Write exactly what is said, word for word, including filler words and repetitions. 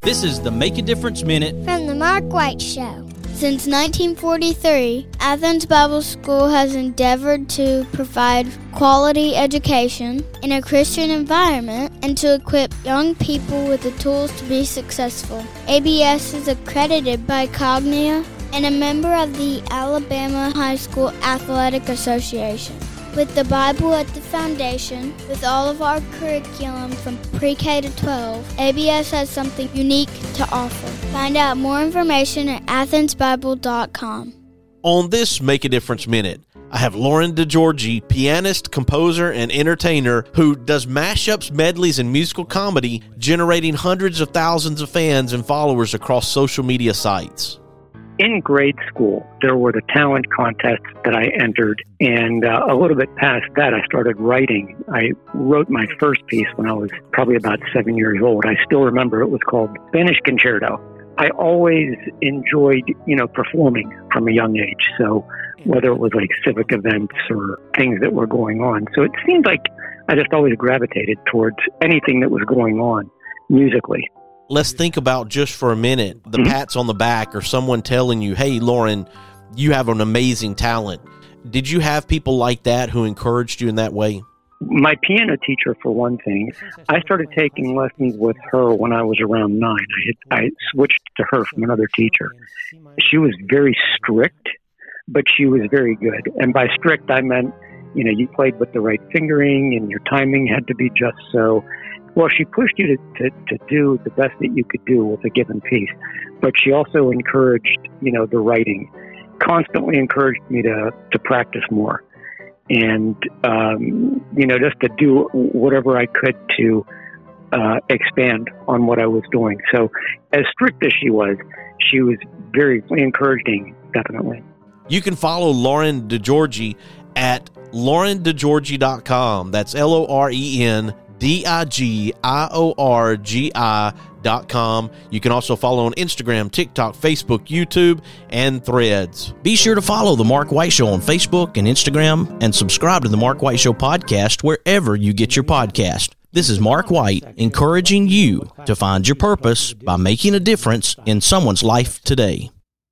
This is the Make a Difference Minute from the Mark White Show. Since nineteen forty-three, Athens Bible School has endeavored to provide quality education in a Christian environment and to equip young people with the tools to be successful. A B S is accredited by Cognia and a member of the Alabama High School Athletic Association. With the Bible at the foundation, with all of our curriculum from pre-K to twelve, A B S has something unique to offer. Find out more information at athens bible dot com. On this Make a Difference Minute, I have Lauren DeGiorgi, pianist, composer, and entertainer who does mashups, medleys, and musical comedy, generating hundreds of thousands of fans and followers across social media sites. In grade school, there were the talent contests that I entered, and uh, a little bit past that, I started writing. I wrote my first piece when I was probably about seven years old. I still remember it was called Spanish Concerto. I always enjoyed, you know, performing from a young age, so whether it was like civic events or things that were going on. So it seemed like I just always gravitated towards anything that was going on musically. Let's think about just for a minute the mm-hmm. pats on the back or someone telling you, hey, Lauren, you have an amazing talent. Did you have people like that who encouraged you in that way? My piano teacher, for one thing, I started taking lessons with her when I was around nine. I, had, I switched to her from another teacher. She was very strict, but she was very good. And by strict, I meant, you know, you played with the right fingering and your timing had to be just so. Well, she pushed you to, to, to do the best that you could do with a given piece, but she also encouraged, you know, the writing, constantly encouraged me to, to practice more and, um, you know, just to do whatever I could to uh, expand on what I was doing. So as strict as she was, she was very encouraging, definitely. You can follow Lauren DeGiorgi at lauren de giorgi dot com. That's L O R E N D I G I O R G I dot com. You can also follow on Instagram, TikTok, Facebook, YouTube, and Threads. Be sure to follow The Mark White Show on Facebook and Instagram and subscribe to The Mark White Show podcast wherever you get your podcast. This is Mark White encouraging you to find your purpose by making a difference in someone's life today.